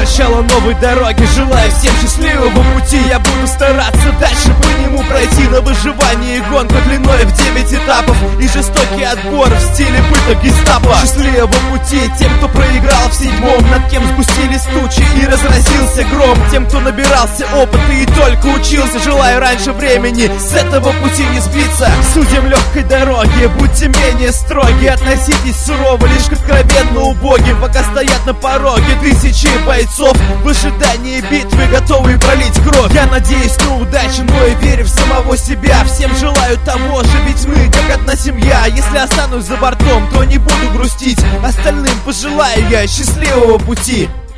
начала новой дороги. Желаю всем счастливого пути. Я буду стараться дальше по нему пройти. На выживание гонку длиной в 9 этапов и жестокий отбор в стиле пыток гестапо. Счастливого пути тем, кто проиграл в 7-м, над кем сгустились тучи и разразился гром. Тем, кто набирался опыта и только учился. Желаю раньше времени с этого пути не сбиться. Судьям легкой дороги, будьте менее строги. Относитесь сурово лишь к откровенно убогим. Пока стоят на пороге тысячи бойцов в ожидании битвы, готовые пролить кровь. Я надеюсь на удачу, но и верю в самого себя. Всем желаю того же, ведь мы как одна семья. Если останусь за бортом, то не буду грустить. Остальным пожелаю я счастливого пути.